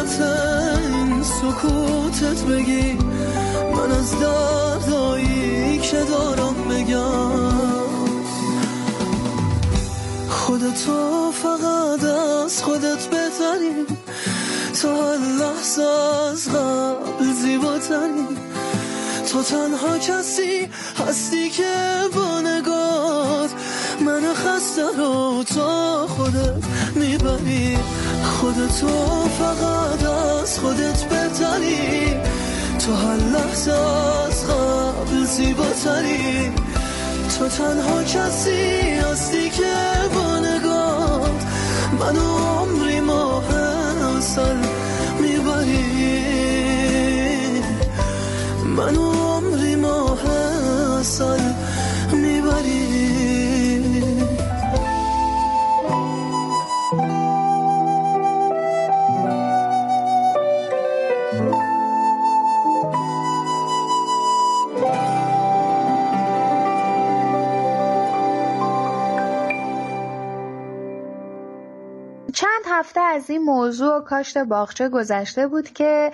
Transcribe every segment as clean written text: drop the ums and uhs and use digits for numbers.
وسط این سکوتت بگی من از دردایی که دارم بگم. خودتو فقط از خودت بهتری، تو هر لحظه از قبل زیباتری، تو تنها کسی هستی که با نگات من خسته رو تا خودت میبری. خودتو فقط از خودت بهتری، تو هر لحظه از قبل زیباتری، تو تنها کسی هستی که با نگات منو عمری ماه سال میبری، منو عمری ماه سال میبری. چند هفته از این موضوع کاشت باغچه گذشته بود که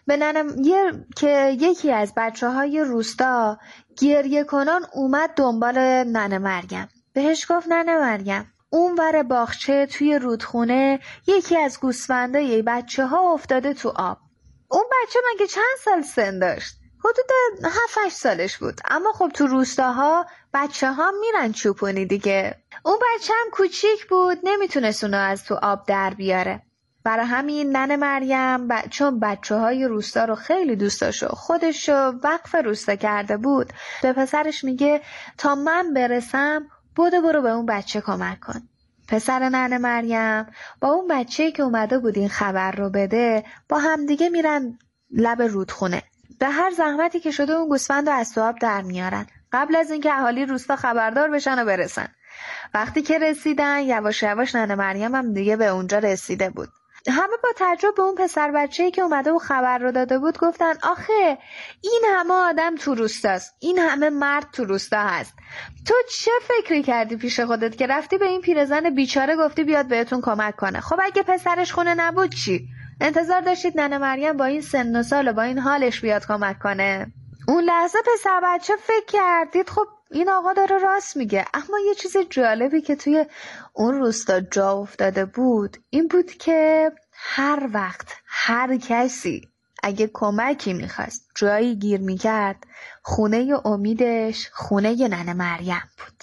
یکی از بچه‌های روستا گریه کنان اومد دنبال ننه مریم. بهش گفت ننه مریم اونور باغچه توی رودخونه یکی از گوسفندای بچه‌ها افتاده تو آب. اون بچه مگه چند سال سن داشت؟ حدود 7-8 سالش بود. اما خب تو روستاها بچه‌ها میرن چوپونی دیگه. اون بچه هم کوچیک بود، نمیتونست اونو از تو آب در بیاره. برای همین ننه مریم چون بچه‌های روستا رو خیلی دوست داشت و خودش رو وقف روستا کرده بود، به پسرش میگه تا من برسم برو به اون بچه کمک کن. پسر ننه مریم با اون بچه‌ای که اومده بود این خبر رو بده با همدیگه میرن لب رودخونه. به هر زحمتی که شده اون گوسفند رو از تو آب در میارن قبل از اینکه اهالی روستا خبردار بشن و برسن. وقتی که رسیدن یواش یواش ننه مریم هم دیگه به اونجا رسیده بود. همه با تعجب به اون پسر بچه‌ای که اومده و خبر رو داده بود گفتن آخه این همه آدم تو روستاست، این همه مرد تو روستا هست، تو چه فکری کردی پیش خودت که رفتی به این پیرزن بیچاره گفتی بیاد بهتون کمک کنه؟ خب اگه پسرش خونه نبود چی؟ انتظار داشتید ننه مریم با این سن و سال و با این حالش بیاد کمک کنه؟ اون لحظه پسر بچه فکر کردید خب این آقا داره راست میگه. اما یه چیز جالبی که توی اون روستا جا افتاده بود این بود که هر وقت هر کسی اگه کمکی میخواست جایی گیر میکرد خونه امیدش خونه ننه مریم بود.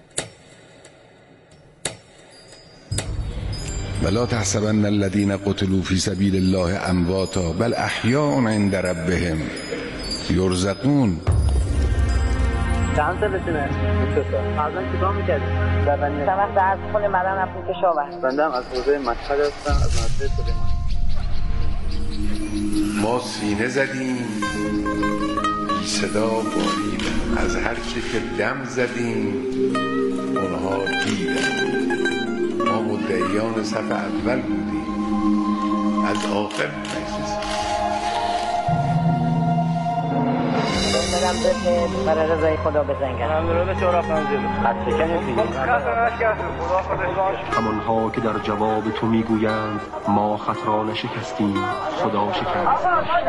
ولا تحسبن الذين قتلوا في سبيل الله امواتا بل احیاء عند ربهم یرزقون. چند سالتونه؟ 2 سال. قبلا چیکار می‌کردی؟ زبانی. چند وقت از خونه مدن رفتیم کشاورز. بنده هم از حوزه مشهد هستم، از مدرسه سلیمان. ما سینه زدیم بی صدا باریدن، از هر چی که دم زدیم اونها دیدن. ما مدعیان صف اول بودیم، از آخر نشستیم. برم بپید برای رضای خدا بزنگن. من رو به چهار رفتم جلو. از شکنی دیگه. همانها که در جواب تو میگویند ما خط را نشکستیم خدا شکست.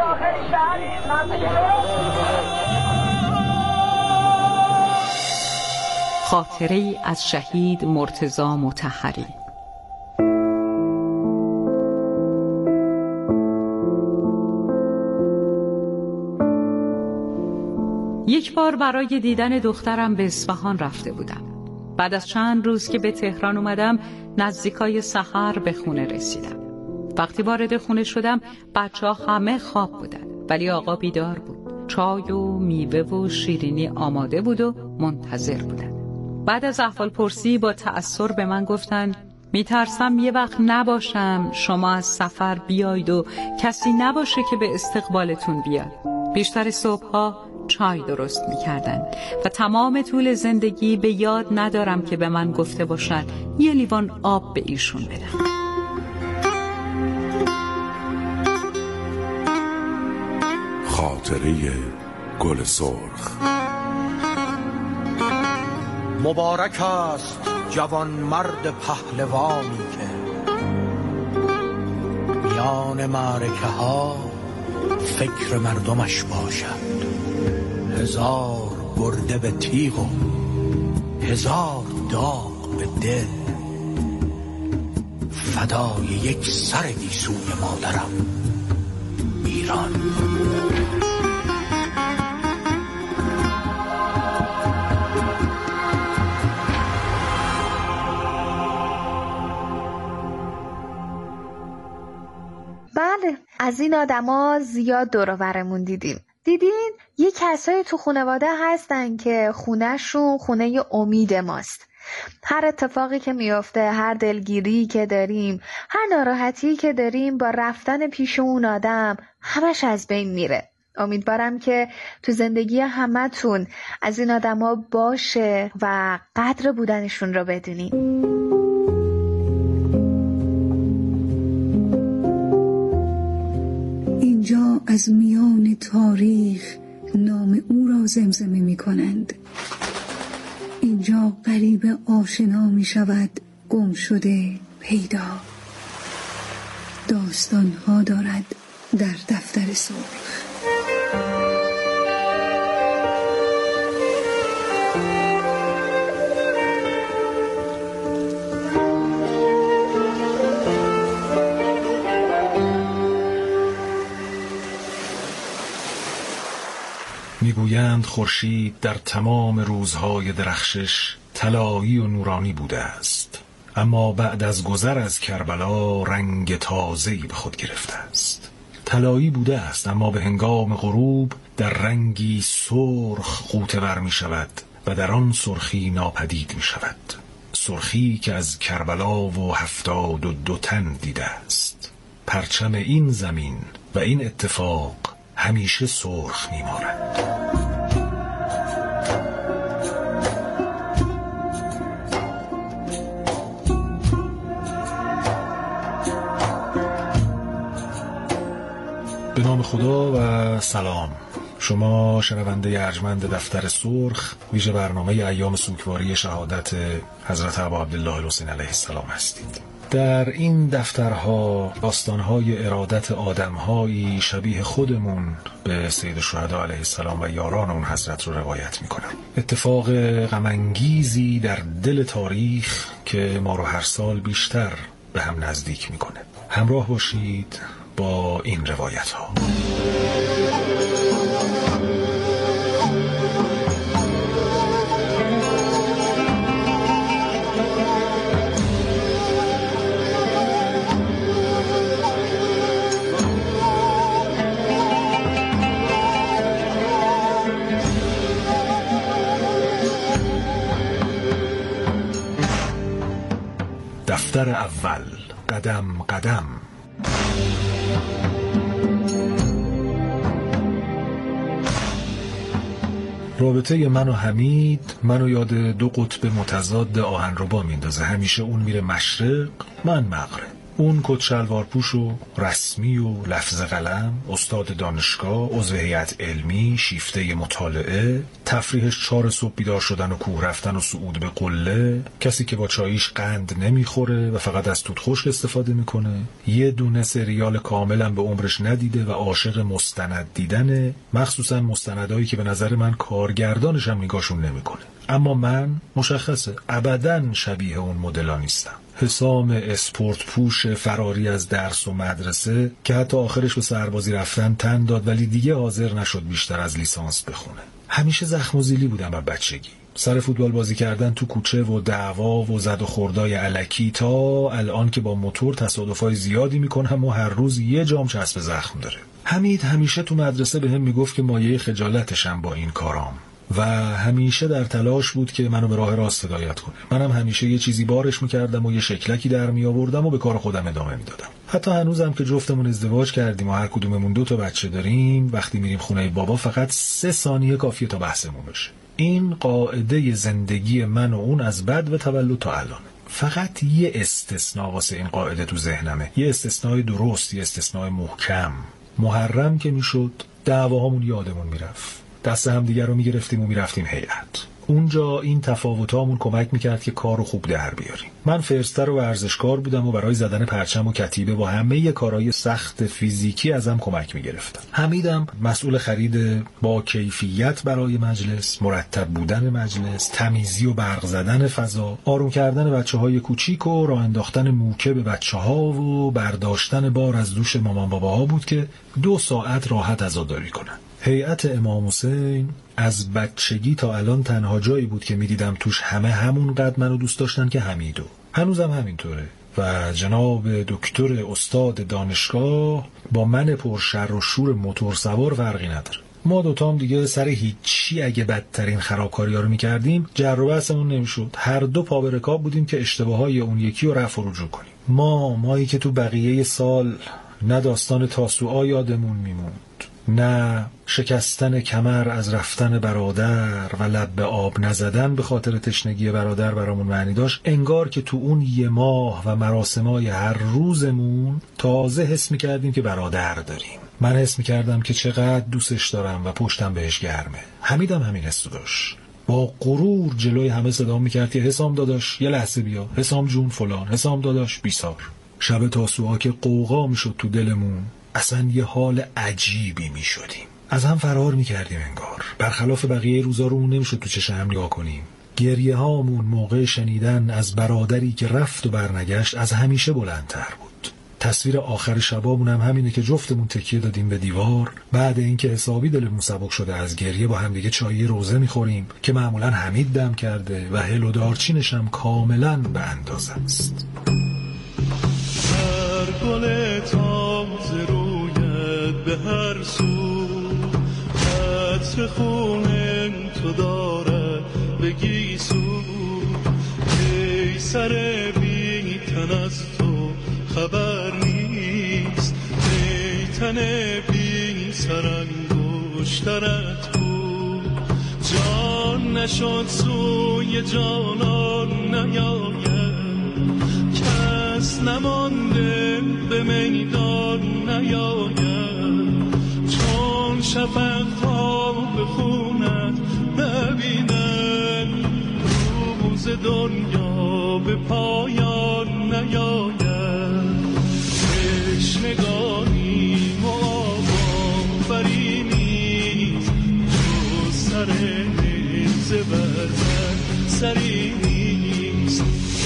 خاطره‌ای از شهید مرتضی مطهری. یک بار برای دیدن دخترم به اصفهان رفته بودم. بعد از چند روز که به تهران اومدم نزدیکای سحر به خونه رسیدم. وقتی وارد خونه شدم بچه‌ها همه خواب بودن ولی آقا بیدار بود. چای و میوه و شیرینی آماده بود و منتظر بودن. بعد از احوالپرسی با تأثر به من گفتن میترسم یه وقت نباشم شما از سفر بیاید و کسی نباشه که به استقبالتون بیاد. بیشتر صبحها چای درست می‌کردن و تمام طول زندگی به یاد ندارم که به من گفته باشن یه لیوان آب به ایشون بدم. خاطره گل سرخ. مبارک است جوان مرد پهلوانی که میان معرکه ها فکر مردمش باشد. 1000 برده به تیغ و 1000 داغ به دل، فدای یک سر گیسوی مادرم ایران. بله، از این آدما زیاد دور و برمون دیدین یه کسایی تو خانواده هستن که خونه‌شون خونه امید ماست. هر اتفاقی که میفته، هر دلگیری که داریم، هر ناراحتی که داریم، با رفتن پیش اون آدم همش از بین میره. امیدوارم که تو زندگی همتون از این آدما باشه و قدر بودنشون رو بدونین. اینجا از میان تاریخ نام او را زمزمه می کنند. اینجا غریب آشنا می شود، گم شده پیدا. داستان‌ها دارد در دفتر سرخ. میگویند خورشید در تمام روزهای درخشش طلایی و نورانی بوده است، اما بعد از گذر از کربلا رنگ تازه‌ای به خود گرفته است. طلایی بوده است اما به هنگام غروب در رنگی سرخ غوطه‌ور می شود و در آن سرخی ناپدید می شود. سرخی که از کربلا و 72 تن دیده است. پرچم این زمین و این اتفاق همیشه سرخ می ماند. به نام خدا و سلام. شما شنونده ارجمند دفتر سرخ، ویژه برنامه ایام سوگواری شهادت حضرت ابا عبدالله الحسین علیه السلام هستید. در این دفترها داستانهای ارادت آدمهایی شبیه خودمون به سید الشهدا علیه السلام و یاران اون حضرت رو روایت میکنم. اتفاق غم‌انگیزی در دل تاریخ که ما رو هر سال بیشتر به هم نزدیک میکنه. همراه باشید با این روایت ها. دفتر اول، قدم قدم. رابطه من و حمید منو یاد دو قطب متضاد آهنربا میندازه. همیشه اون میره مشرق، من مغرب. اون کت شلوار پوش و رسمی و لفظ قلم، استاد دانشگاه، عضو هیئت علمی، شیفته مطالعه، تفریحش 4 صبح بیدار شدن و کوه رفتن و صعود به قله، کسی که با چاییش قند نمیخوره و فقط از توت خشک استفاده میکنه، یه دونه سریال کاملا به عمرش ندیده و عاشق مستند دیدنه، مخصوصا مستندایی که به نظر من کارگردانش هم نگاهشون نمیکنه. اما من مشخصه ابداً شبیه اون مدلا نیستم. حسام اسپورت پوش فراری از درس و مدرسه که حتی آخرش به سربازی رفتن تن داد ولی دیگه حاضر نشد بیشتر از لیسانس بخونه. همیشه زخم و زیلی بودم از بچگی. سر فوتبال بازی کردن تو کوچه و دعوا و زد و خوردای الکی تا الان که با موتور تصادفای زیادی میکنم و هر روز یه جام چسب زخم داره. حمید همیشه تو مدرسه بهم میگفت که مایه خجالتشم با این کارام و همیشه در تلاش بود که منو به راه راست هدایت کنه. منم همیشه یه چیزی بارش میکردم و یه شکلکی در میآوردم و به کار خودم ادامه میدادم. حتی هنوزم که جفتمون ازدواج کردیم و هر کدوممون 2 تا بچه داریم، وقتی میریم خونه بابا فقط 3 ثانیه کافیه تا بحثمون بشه. این قاعده زندگی من و اون از بد و تولد تا الان. فقط یه استثناء واسه این قاعده تو ذهنمه، یه استثناء درست، یه استثناء محکم. محرم که میشد دعواهامون یادمون میرفت، دست هم دیگر رو میگرفتیم و میرفتیم هیئت. اونجا این تفاوتامون کمک میکرد که کارو خوب در بیاریم. من فرستر و ورزشکار بودم و برای زدن پرچم و کتیبه با همه کارهای سخت فیزیکی ازم کمک میگرفتم. حمیدم مسئول خرید با کیفیت برای مجلس، مرتب بودن مجلس، تمیزی و برق زدن فضا، آروم کردن بچه‌های کوچیک و راه انداختن موکه به بچه‌ها و برداشتن بار از دوش مامان باباها بود که 2 ساعت راحت عزاداری کنن. هیئت امام حسین از بچگی تا الان تنها جایی بود که می‌دیدم توش همه همونقدر منو دوست داشتن که حمیدو. هنوزم همینطوره و جناب دکتر استاد دانشگاه با من پر شر و شور موتور سوار فرقی نداره. ما دوتام دیگه سر هیچی اگه بدترین خرابکاری‌ها رو می‌کردیم جر و بحثمون نمی‌شد. هر دو پا به رکاب بودیم که اشتباهات اون یکی رو رفع و رجوع کنیم. مایی که تو بقیه سال نه داستان تاسوعا یادمون میموند، نه شکستن کمر از رفتن برادر و لب به آب نزدن به خاطر تشنگی برادر برامون معنی داشت، انگار که تو اون 1 ماه و مراسمای هر روزمون تازه حس می‌کردیم که برادر داریم. من حس می‌کردم که چقدر دوستش دارم و پشتم بهش گرمه. حمیدم همین حسو داشت. با غرور جلوی همه صدا می‌کرد که حسام داداش یه لحظه بیا، حسام جون فلان، حسام داداش بیسار. شب تاسوعا که قوقا میشد تو دلمون، اصلا یه حال عجیبی می شدیم. از هم فرار می کردیم انگار. برخلاف بقیه روزا رو نمیشد تو چشم هم نگاه کنیم. گریه هامون موقع شنیدن از برادری که رفت و برنگشت از همیشه بلندتر بود. تصویر آخر شبامون هم همینه که جفتمون تکیه دادیم به دیوار، بعد اینکه حسابی دلمون سبک شده از گریه با هم دیگه چای روزه میخوریم که معمولا حمید دم کرده و هل و دارچینش هم کاملا به اندازه است. هر گل تازه رویت به هر سو، عطر خون تو داره بگی سو، ای سر بی تن از تو خبر نیست، ای تن بی سرانگشترت بود، جان نشد سوی جانان نیاید، کس نمانده به میدان نیاید، چون شفق ها به خونت نبینن، روز دنیا به پایان نیاید، تشنگانی و آفرینی، تو سر نیز بزن سری نیست،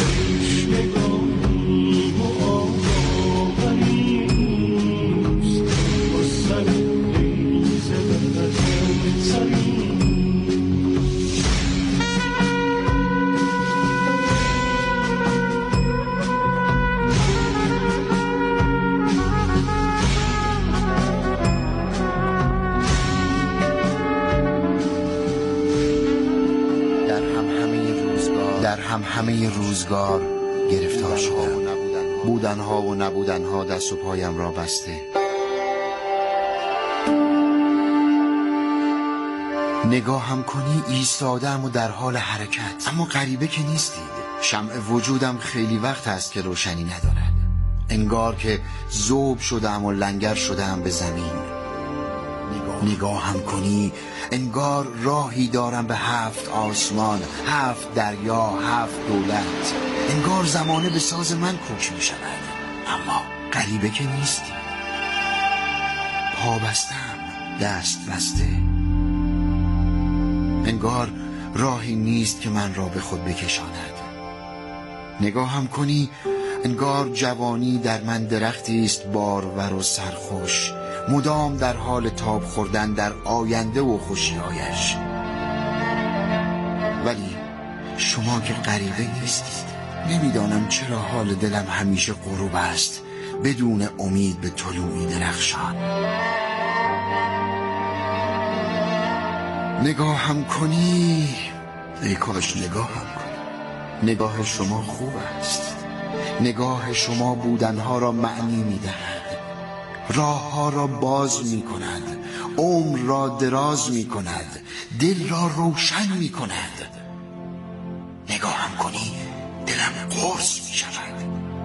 تشنگانی و آفرینی، تو سر نیز بزن سری نیست. در هم همه روزگار گرفتار شدم، بودنها و نبودنها دست و پایم را بسته، نگاهم کنی ایستادم و در حال حرکت، اما غریبه که نیستید. شمع وجودم خیلی وقت است که روشنی ندارد، انگار که ذوب شدم و لنگر شدم به زمین. نگاهم کنی انگار راهی دارم به 7 آسمان، 7 دریا، 7 دولت، انگار زمانه به ساز من کوک می شود، اما غریبه که نیستی. پا بستم، دست بسته، انگار راهی نیست که من را به خود بکشاند. نگاهم کنی انگار جوانی در من درختی است بارور و سرخوش، مدام در حال تاب خوردن در آینده و خوشی‌هایش. ولی شما که غریبه نیستید. نمیدانم چرا حال دلم همیشه غروب است، بدون امید به طلوعی درخشان. نگاهم کنی، ای کاش نگاهم کنی. نگاه شما خوب است، نگاه شما بودنها را معنی می‌دهد، راه ها را باز می کند، عمر را دراز می کند، دل را روشن می کند. نگاهم کنی دلم قرص می شود.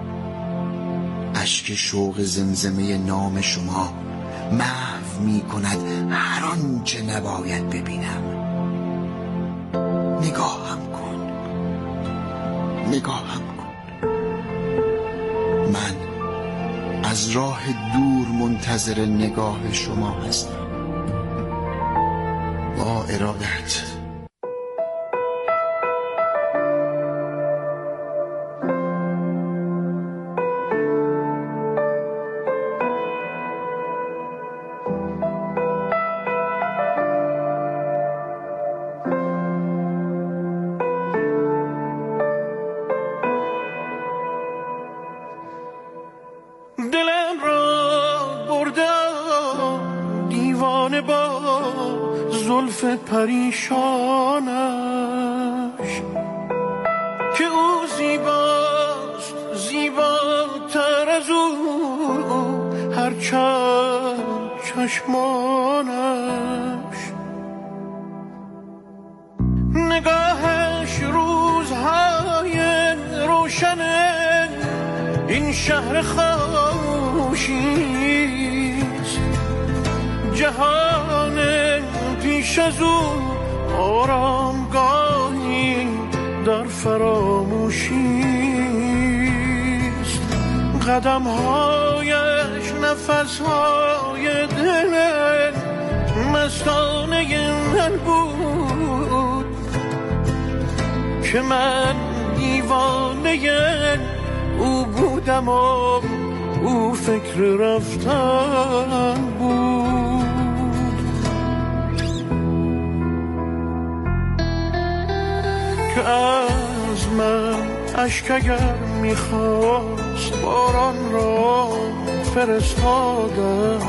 اشک شوق زمزمه نام شما محو می کند هر آنچه نباید ببینم. نگاهم کن، نگاهم کن. من از راه دور منتظر نگاه شما هستم. با ارادت. دلم را برده دیوانه با زلف پریشانش، که او زیباست زیباتر از او هرچند چشمانش. نگاهش روزهای روشن این شهر خاموشیست، جهان پیش از او آرامگاهی در فراموشیست. قدمهایش نفسهای دل مستانه من بود، که من دیوانه او بودم و او فکر رفتن بود. که از من اشک اگر میخواست باران را فرستادم،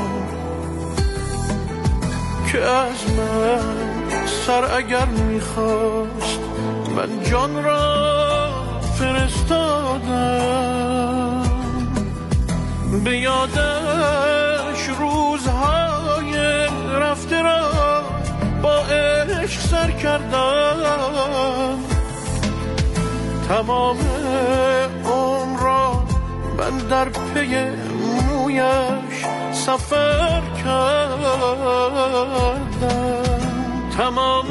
که از من سر اگر میخواست من جان را فرستادم. به یادش روزهای رفته را با عشق سر کردم. تمام عمر را من در پی مویش سفر کردم. تمام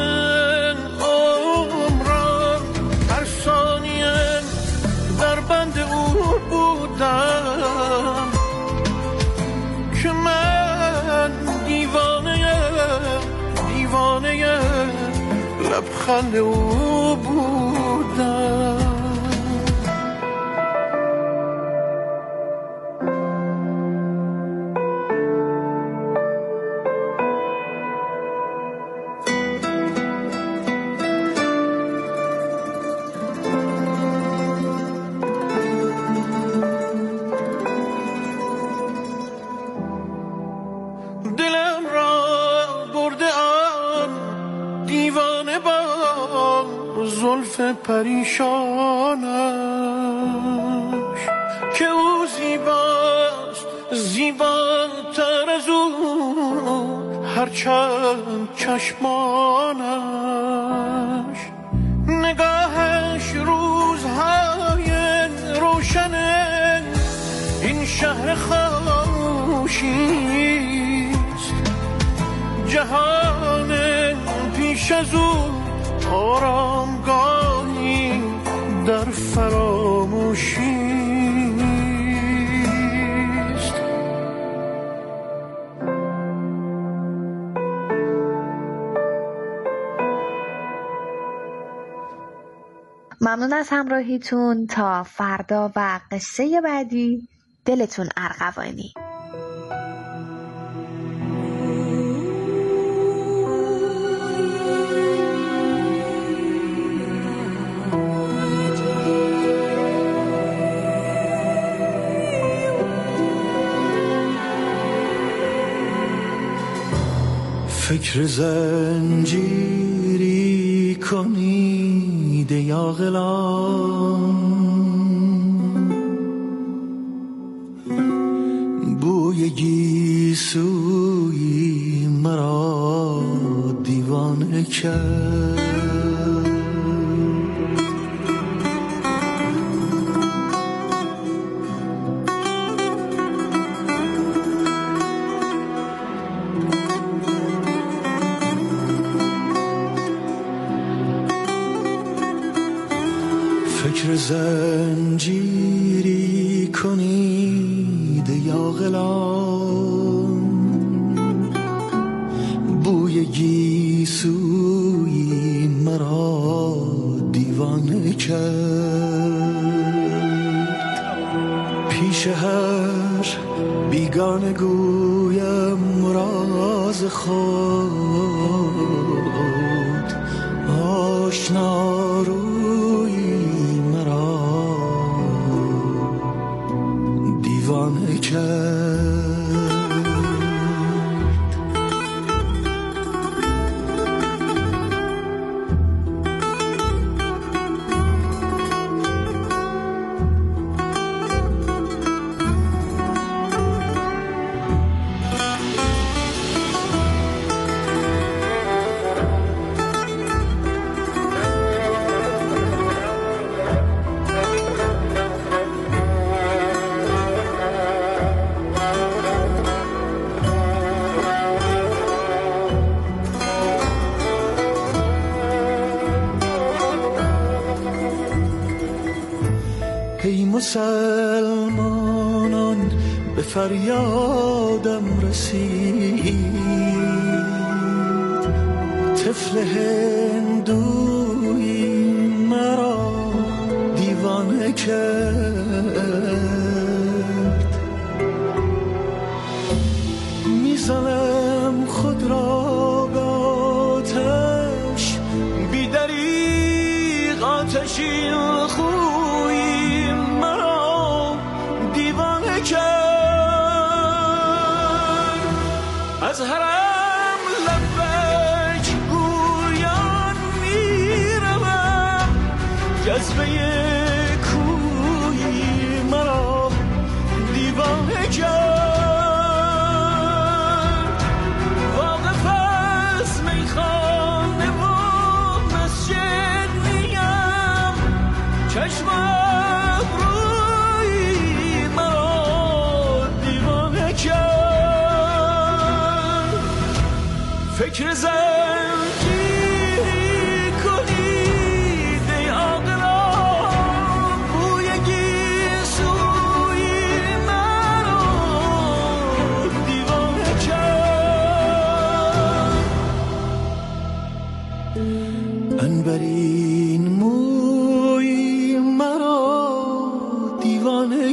عمر را هر ثانیه در بند او بودم، که من دیوانه لبخند او بودم. زلف پریشانش، که او زیباست زیباتر از او هرچند چشمانش. نگاهش روزهای روشن این شهر خاموشیست، جهان پیش از او آرامگاهی در فراموشیست. ممنون از همراهیتون. تا فردا و قصه بعدی، دلتون ارغوانی. فکر زنجیری کنید یا غلام، بوی گیسوی مرا دیوانه کرد. فکر زنجیری کنید یا غلام، بوی گیسوی مرا دیوانه کرد. پیش هر بیگانه گویم راز خود، آشنا روی مرا دیوانه کرد. ای مسلمانان به فریادم رسید، طفل هندوی مرا دیوانه کرد. میزنم خود را به آتش، بی دریغ آتشی خوی مرا دیوانه کرد. از حرم لبیک گویان میروم، جذبه کوی مرا دیوانه کرد. واقف از میخانه و مسجد نیم، چشم ابروی مرا دیوانه کرد. فکر زنجیری کنید ای عاقلان، بوی گیسوی مرا دیوانه کرد. عنبرین موی مرا دیوانه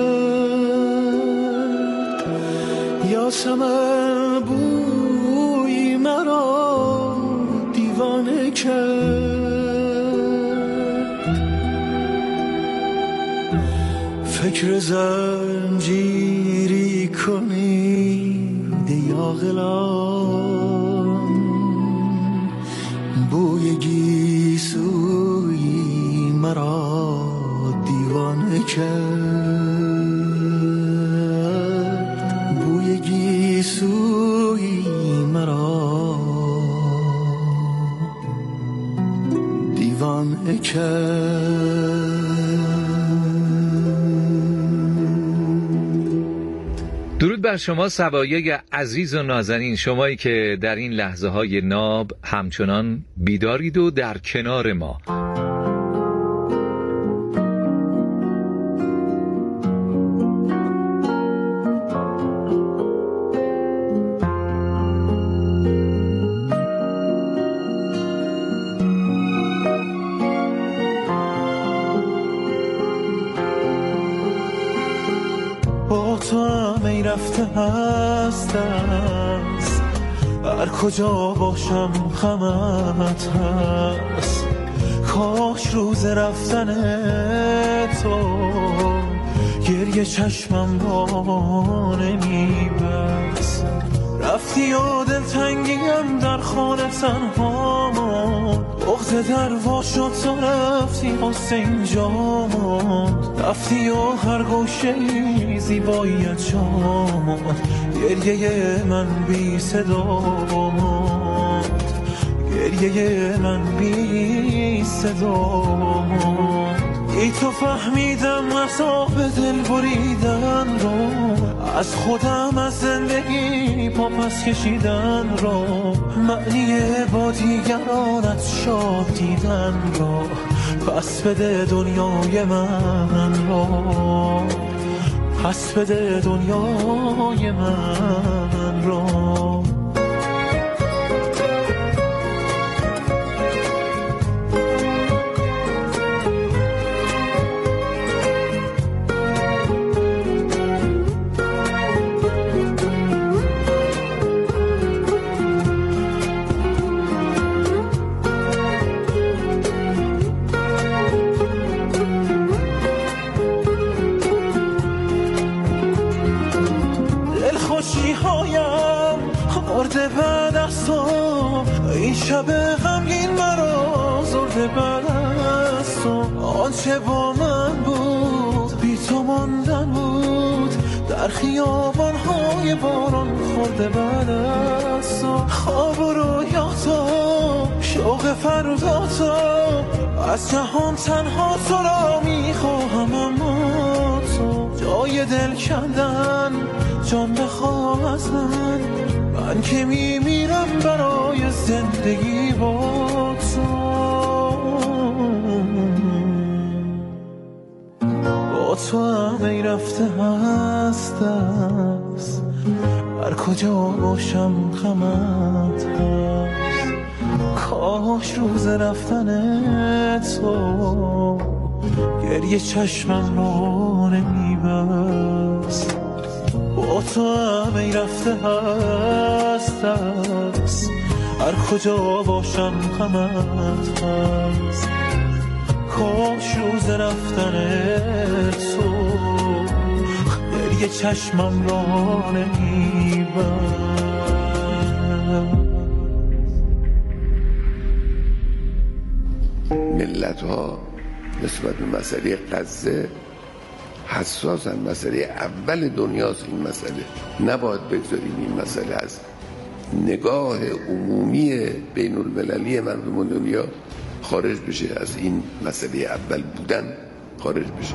کرد. یاسمن بوی مرا دیوانه کرد. فکر زنجیری کنید یا غلام، بوی گیسوی مرا دیوانه کرد. بوی گیسوی مرا دیوانه کرد. درود بر شما سوایای عزیز و نازنین، شمایی که در این لحظه های ناب همچنان بیدارید و در کنار ما. با تو هم ای رفته هستم، هر کجا باشم غمت هست. کاش روز رفتن تو گریه چشمم با نمیبست. رفتی و دلتنگیم در خانه تنها ماند، بغض در وا شد تو رفتی غصه اینجا ماند. رفتی و هر گوشه زیباییت جا ماند، گریه من بی صدا ماند، گریه من بی صدا ماند. ای تو فهمیدم عذاب دل بریدن رو، از خودم از زندگی پا پس کشیدن رو، معنی با دیگرانت شاد دیدن رو. پس بده دنیای من را، پس بده دنیای من را. این شب غمگین مرا زرده برست و آنچه با من بود بی تو ماندن بود در خیابان‌های باران خورده برست و خواب و رویاتا شوق فردا تا از جهان تنها تو را میخواهم، اما تو جای دل کندن جان بخواه از من که میمیرم برای زندگی با تو. با تو همه رفته هست دست، هر کجا باشم غمت هست. کاش روز رفتن تو گریه چشمم رو نمیبست. با تو همه رفته هست دست، هر کجا باشم غمت هست. کاش روز رفتن تو گریه چشمم را نمیبست. ملت ها نسبت به مسئله غزه حساسن. مسئله اول دنیاست این مسئله. نباید بگذاریم این مسئله از نگاه عمومی بین المللی مردم دنیا خارج بشه، از این مسئله اول بودن خارج بشه.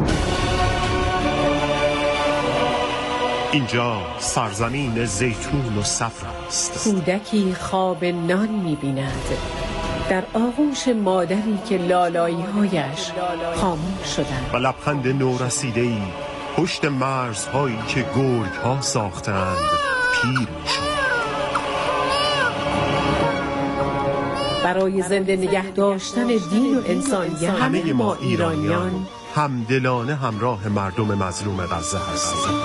اینجا سرزمین زیتون و صفر است. کودکی خواب نان می‌بیند در آغوش مادری که لالایی‌هایش خاموش شدند و لبخند نورسیده‌ای پشت مرزهایی که گرگ‌ها ساختند پیر شد. برای زنده نگه داشتن دین و انسانیت همه ما ایرانیان همدلانه همراه مردم مظلوم غزه هستیم.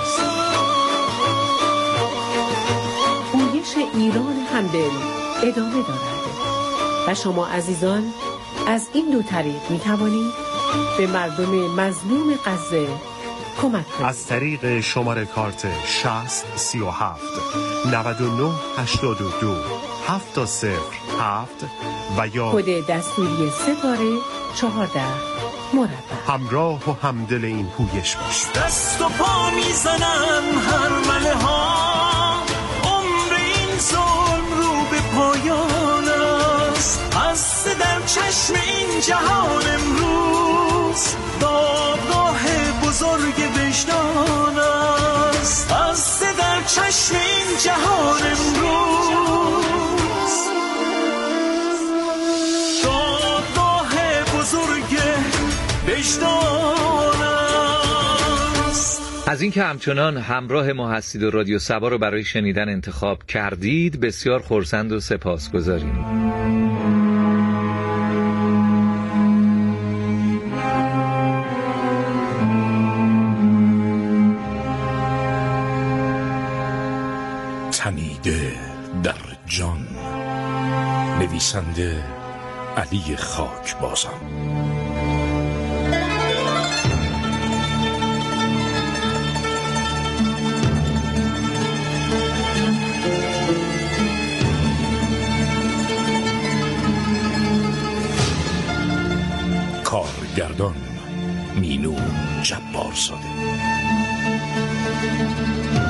پویش ایران همدل ادامه دارد و شما عزیزان از این دو طریق می توانید به مردم مظلوم غزه کمک کنید. از طریق شماره کارت 60 37 99 82 707 و یا کد دستوری ستاره 14 مربع. همراه و همدل این پویش باشید. دست و پا میزنم هر مله ها، عمر این ظلم رو به پایان است. از در چشم این جهان امروز دادگاه بزرگ وجدان است. از در چشم این جهان امروز دادگاه بزرگ وجدان است. از اینکه همچنان همراه ما هستید و رادیو سبا رو برای شنیدن انتخاب کردید بسیار خرسند و سپاسگزاریم. تنیده در جان، نویسنده علی خاکبازان. کارگردان مینو جبارزاده.